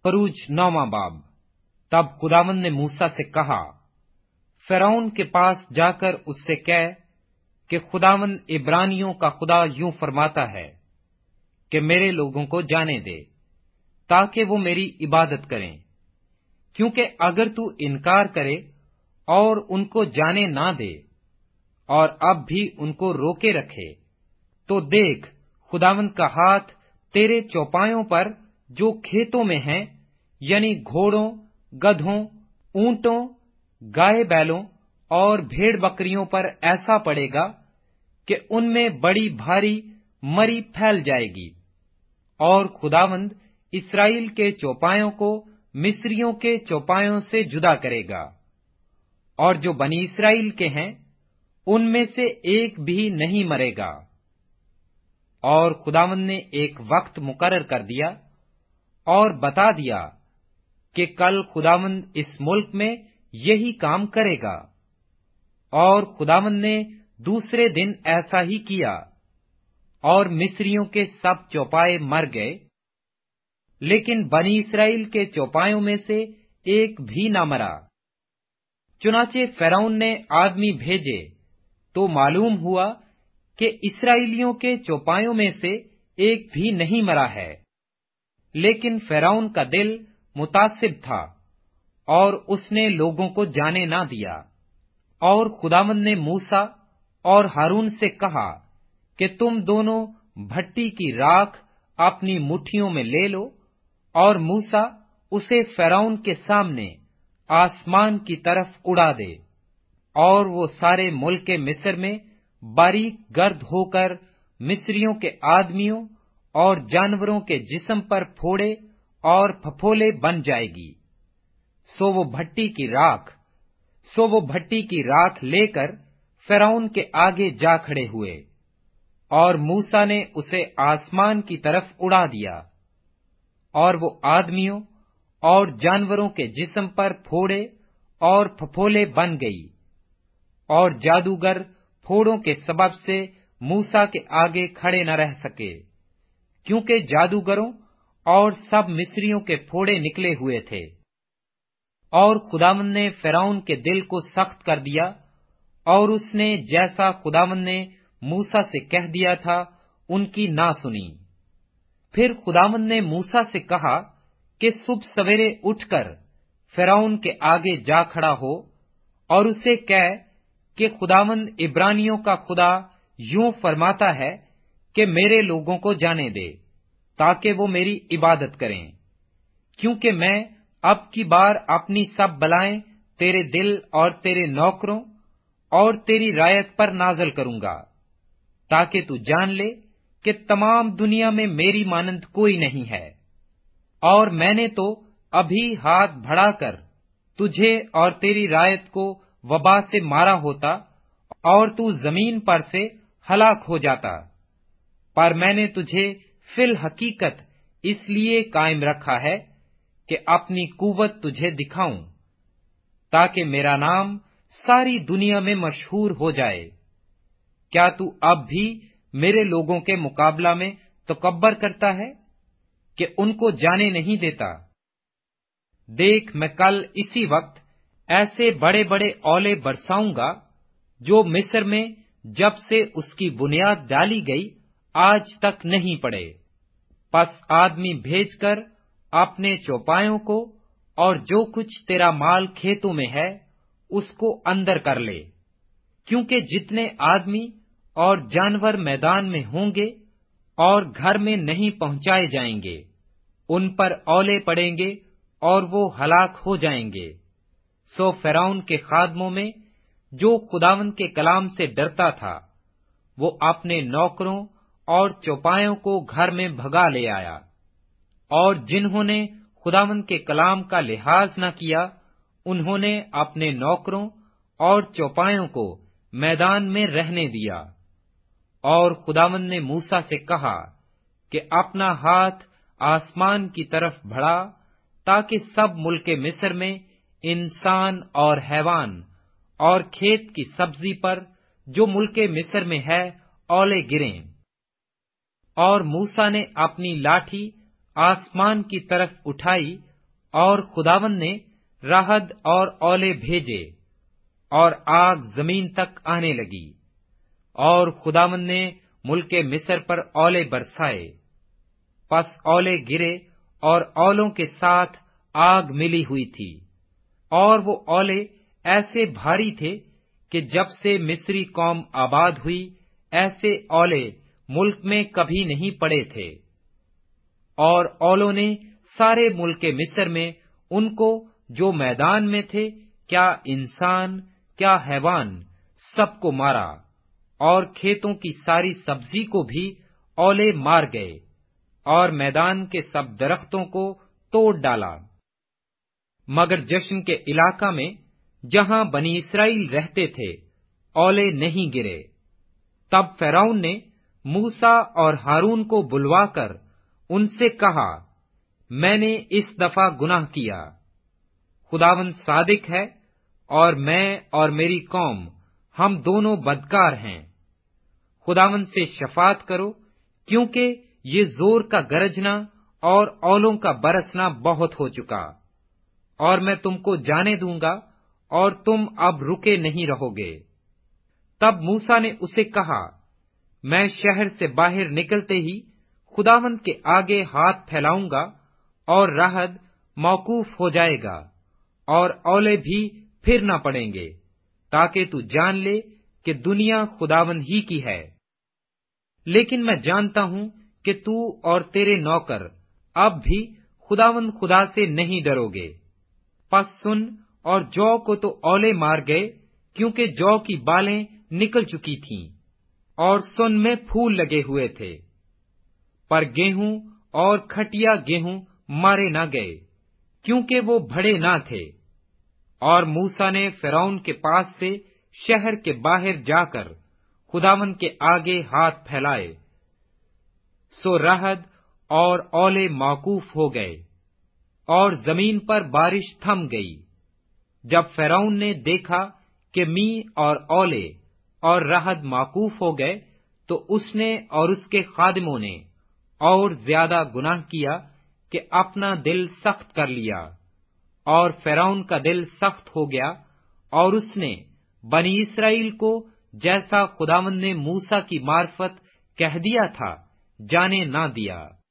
खरूज 9वां बाब। तब खुदावंद ने मूसा से कहा, फिरौन के पास जाकर उससे कह कि खुदावंद इब्रानियों का खुदा यूं फरमाता है कि मेरे लोगों को जाने दे, ताकि वो मेरी इबादत करें। क्योंकि अगर तू इनकार करे और उनको जाने ना दे और अब भी उनको रोके रखे, तो देख, खुदावंद का हाथ तेरे चौपायों पर जो खेतों में हैं, यानी घोड़ों, गधों, ऊंटों, गाय बैलों और भेड़ बकरियों पर ऐसा पड़ेगा कि उनमें बड़ी भारी मरी फैल जाएगी। और खुदावंद इस्राएल के चौपायों को मिस्रियों के चौपायों से जुदा करेगा, और जो बनी इस्राएल के हैं उनमें से एक भी नहीं मरेगा। और खुदावंद ने एक वक्त मुकर्रर कर दिया और बता दिया कि कल खुदावंद इस मुल्क में यही काम करेगा। और खुदावंद ने दूसरे दिन ऐसा ही किया, और मिस्रियों के सब चौपाए मर गए, लेकिन बनी इस्राएल के चौपायों में से एक भी न मरा। चुनाचे फिरौन ने आदमी भेजे तो मालूम हुआ कि इस्राएलियों के चौपायों में से एक भी नहीं मरा है। लेकिन फिरौन का दिल मुतासिब था और उसने लोगों को जाने ना दिया। और खुदावंद ने मूसा और हारून से कहा कि तुम दोनों भट्टी की राख अपनी मुट्ठियों में ले लो, और मूसा उसे फिरौन के सामने आसमान की तरफ उड़ा दे, और वो सारे मुल्क मिस्र में बारीक गर्द होकर मिस्रियों के आदमियों और जानवरों के जिस्म पर फोड़े और फफोले बन जाएगी। सो वो भट्टी की राख लेकर फिरौन के आगे जा खड़े हुए, और मूसा ने उसे आसमान की तरफ उड़ा दिया, और वो आदमियों और जानवरों के जिस्म पर फोड़े और फफोले बन गई। और जादूगर फोड़ों के सबब से मूसा के आगे खड़े न रह सके, क्योंकि जादूगरों और सब मिस्रियों के फोड़े निकले हुए थे। और खुदावंद ने फिरौन के दिल को सख्त कर दिया, और उसने जैसा खुदावंद ने मूसा से कह दिया था उनकी ना सुनी। फिर खुदावंद ने मूसा से कहा कि सुबह सवेरे उठकर फिरौन के आगे जा खड़ा हो, और उसे कह कि खुदावंद इब्रानियों का खुदा यूं फरमाता है कि मेरे लोगों को जाने दे, ताकि वो मेरी इबादत करें। क्योंकि मैं अब की बार अपनी सब बलाएं तेरे दिल और तेरे नौकरों और तेरी रायत पर नाज़िल करूंगा, ताकि तू जान ले कि तमाम दुनिया में मेरी मानंद कोई नहीं है। और मैंने तो अभी हाथ बढ़ाकर तुझे और तेरी रायत को वबा से मारा होता, और तू जमीन पर से हलाक हो जाता। पर मैंने तुझे फिल हकीकत इसलिए कायम रखा है कि अपनी कुव्वत तुझे दिखाऊं, ताकि मेरा नाम सारी दुनिया में मशहूर हो जाए। क्या तू अब भी मेरे लोगों के मुकाबला में तकब्बर करता है कि उनको जाने नहीं देता? देख, मैं कल इसी वक्त ऐसे बड़े बड़े औले बरसाऊंगा जो मिस्र में जब से उसकी बुनियाद डाली गई आज तक नहीं पड़े। बस आदमी भेजकर अपने चौपायों को और जो कुछ तेरा माल खेतों में है उसको अंदर कर ले, क्योंकि जितने आदमी और जानवर मैदान में होंगे और घर में नहीं पहुंचाए जाएंगे, उन पर औले पड़ेंगे और वो हलाक हो जाएंगे। सो फिरौन के खादमों में जो खुदावंद के कलाम से डरता था, वो अपने नौकरों और चौपायों को घर में भगा ले आया, और जिन्होंने खुदावंद के कलाम का लिहाज न किया, उन्होंने अपने नौकरों और चौपायों को मैदान में रहने दिया। और खुदावंद ने मूसा से कहा कि अपना हाथ आसमान की तरफ बढ़ा, ताकि सब मुल्क मिस्र में इंसान और हैवान और खेत की सब्जी पर जो मुल्क मिस्र में है औले गिरें। और मूसा ने अपनी लाठी आसमान की तरफ उठाई اور خداوند نے رعد اور اولے بھیجے اور آگ زمین تک آنے لگی، اور خداوند نے ملک مصر پر اولے برسائے، پس اولے گرے اور اولوں کے ساتھ آگ ملی ہوئی تھی، اور وہ اولے ایسے بھاری تھے کہ جب سے مصری قوم آباد ہوئی ایسے اولے ملک میں کبھی نہیں پڑے تھے۔ اور اولوں نے سارے ملک مصر میں ان کو جو میدان میں تھے، کیا انسان کیا حیوان، سب کو مارا، اور کھیتوں کی ساری سبزی کو بھی اولے مار گئے، اور میدان کے سب درختوں کو توڑ ڈالا۔ مگر جشن کے علاقہ میں جہاں بنی اسرائیل رہتے تھے اولے نہیں گرے۔ تب فرعون نے موسیٰ اور ہارون کو بلوا کر ان سے کہا، میں نے اس دفعہ گناہ کیا، خداوند صادق ہے اور میں اور میری قوم ہم دونوں بدکار ہیں، خداوند سے شفاعت کرو، کیونکہ یہ زور کا گرجنا اور اولوں کا برسنا بہت ہو چکا، اور میں تم کو جانے دوں گا اور تم اب رکے نہیں رہو گے۔ تب موسیٰ نے اسے کہا، میں شہر سے باہر نکلتے ہی خداوند کے آگے ہاتھ پھیلاؤں گا اور رعد موقوف ہو جائے گا اور اولے بھی پھر نہ پڑیں گے، تاکہ تو جان لے کہ دنیا خداوند ہی کی ہے۔ لیکن میں جانتا ہوں کہ تو اور تیرے نوکر اب بھی خداوند خدا سے نہیں ڈرو گے۔ پس سن، اور جو کو تو اولے مار گئے، کیونکہ جو کی بالیں نکل چکی تھیں اور سن میں پھول لگے ہوئے تھے، پر گیہوں اور کھٹیا گیہوں مارے نہ گئے، کیونکہ وہ بڑے نہ تھے۔ اور موسیٰ نے فرعون کے پاس سے شہر کے باہر جا کر خداوند کے آگے ہاتھ پھیلائے، سو رعد اور اولے موقوف ہو گئے اور زمین پر بارش تھم گئی۔ جب فرعون نے دیکھا کہ می اور اولے اور رعد موقوف ہو گئے، تو اس نے اور اس کے خادموں نے اور زیادہ گناہ کیا کہ اپنا دل سخت کر لیا، اور فرعون کا دل سخت ہو گیا، اور اس نے بنی اسرائیل کو جیسا خداوند نے موسیٰ کی معرفت کہہ دیا تھا جانے نہ دیا۔